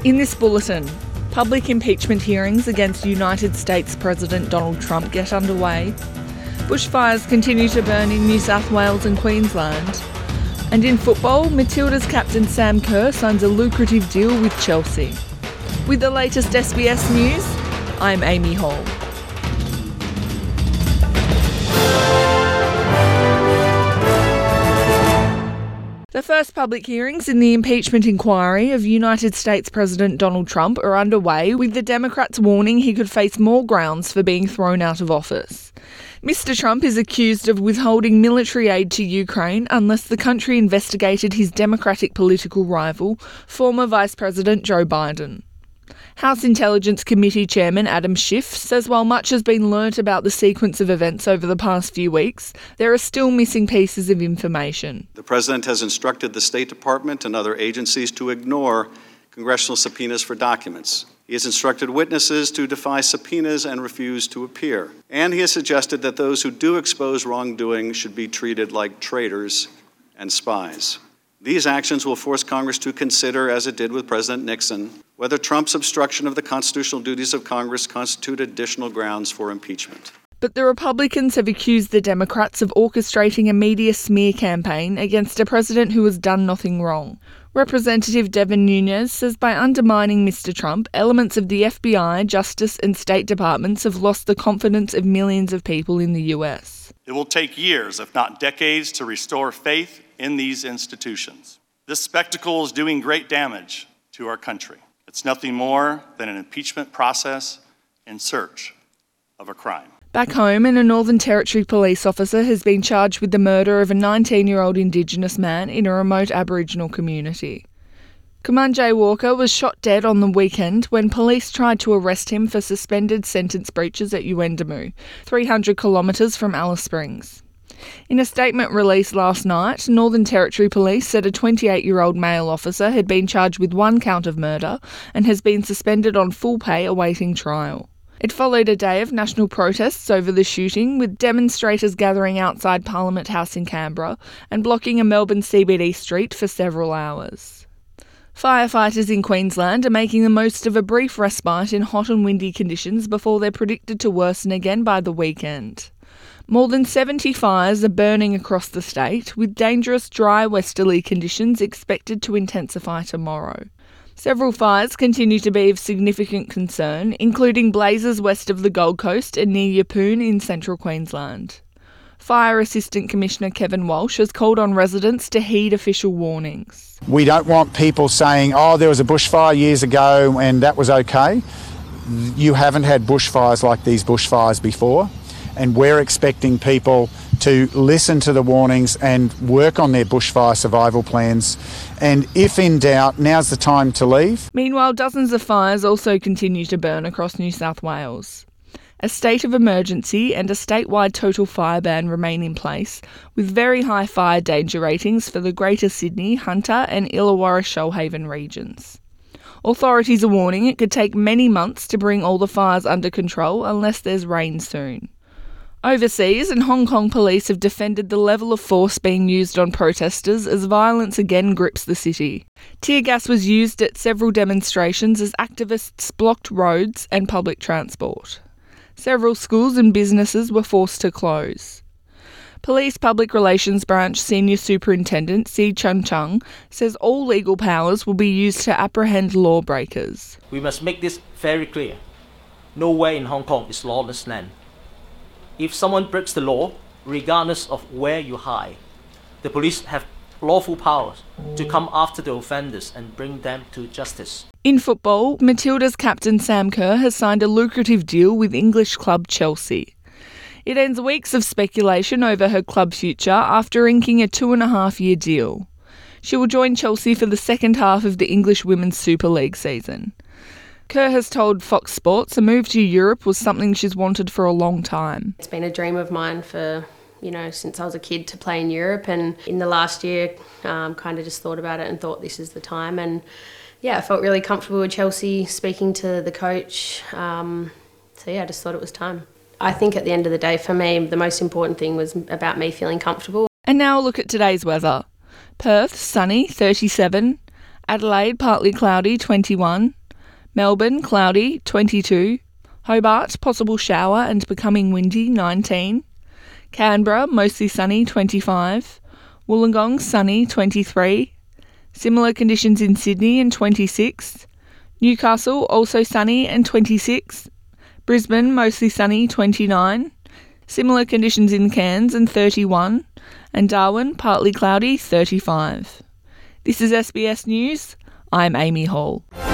In this bulletin, public impeachment hearings against United States President Donald Trump get underway. Bushfires continue to burn in New South Wales and Queensland. And in football, Matilda's captain Sam Kerr signs a lucrative deal with Chelsea. With the latest SBS news, I'm Amy Hall. The first public hearings in the impeachment inquiry of United States President Donald Trump are underway, with the Democrats warning he could face more grounds for being thrown out of office. Mr. Trump is accused of withholding military aid to Ukraine unless the country investigated his Democratic political rival, former Vice President Joe Biden. House Intelligence Committee Chairman Adam Schiff says while much has been learnt about the sequence of events over the past few weeks, there are still missing pieces of information. The President has instructed the State Department and other agencies to ignore congressional subpoenas for documents. He has instructed witnesses to defy subpoenas and refuse to appear. And he has suggested that those who do expose wrongdoing should be treated like traitors and spies. These actions will force Congress to consider, as it did with President Nixon, whether Trump's obstruction of the constitutional duties of Congress constitute additional grounds for impeachment. But the Republicans have accused the Democrats of orchestrating a media smear campaign against a president who has done nothing wrong. Representative Devin Nunes says by undermining Mr. Trump, elements of the FBI, Justice and State Departments have lost the confidence of millions of people in the US. It will take years, if not decades, to restore faith in these institutions. This spectacle is doing great damage to our country. It's nothing more than an impeachment process in search of a crime. Back home, a Northern Territory police officer has been charged with the murder of a 19-year-old Indigenous man in a remote Aboriginal community. Kumanjay Walker was shot dead on the weekend when police tried to arrest him for suspended sentence breaches at Yuendumu, 300 kilometres from Alice Springs. In a statement released last night, Northern Territory Police said a 28-year-old male officer had been charged with one count of murder and has been suspended on full pay awaiting trial. It followed a day of national protests over the shooting, with demonstrators gathering outside Parliament House in Canberra and blocking a Melbourne CBD street for several hours. Firefighters in Queensland are making the most of a brief respite in hot and windy conditions before they're predicted to worsen again by the weekend. More than 70 fires are burning across the state, with dangerous dry westerly conditions expected to intensify tomorrow. Several fires continue to be of significant concern, including blazes west of the Gold Coast and near Yeppoon in central Queensland. Fire Assistant Commissioner Kevin Walsh has called on residents to heed official warnings. We don't want people saying, there was a bushfire years ago and that was okay. You haven't had bushfires like these bushfires before, and we're expecting people to listen to the warnings and work on their bushfire survival plans. And if in doubt, now's the time to leave. Meanwhile, dozens of fires also continue to burn across New South Wales. A state of emergency and a statewide total fire ban remain in place, with very high fire danger ratings for the Greater Sydney, Hunter and Illawarra-Shoalhaven regions. Authorities are warning it could take many months to bring all the fires under control unless there's rain soon. Overseas, and Hong Kong police have defended the level of force being used on protesters as violence again grips the city. Tear gas was used at several demonstrations as activists blocked roads and public transport. Several schools and businesses were forced to close. Police Public Relations Branch Senior Superintendent Si Chun Chung says all legal powers will be used to apprehend lawbreakers. We must make this very clear. Nowhere in Hong Kong is lawless land. If someone breaks the law, regardless of where you hide, the police have lawful powers to come after the offenders and bring them to justice. In football, Matilda's captain Sam Kerr has signed a lucrative deal with English club Chelsea. It ends weeks of speculation over her club future after inking a 2.5-year deal. She will join Chelsea for the second half of the English Women's Super League season. Kerr has told Fox Sports a move to Europe was something she's wanted for a long time. It's been a dream of mine for, since I was a kid to play in Europe, and in the last year kind of just thought about it and thought this is the time. And I felt really comfortable with Chelsea, speaking to the coach. I just thought it was time. I think at the end of the day, for me, the most important thing was about me feeling comfortable. And now a look at today's weather. Perth, sunny, 37. Adelaide, partly cloudy, 21. Melbourne, cloudy, 22. Hobart, possible shower and becoming windy, 19. Canberra, mostly sunny, 25. Wollongong, sunny, 23. Similar conditions in Sydney and 26. Newcastle, also sunny and 26. Brisbane, mostly sunny, 29. Similar conditions in Cairns and 31. And Darwin, partly cloudy, 35. This is SBS News. I'm Amy Hall.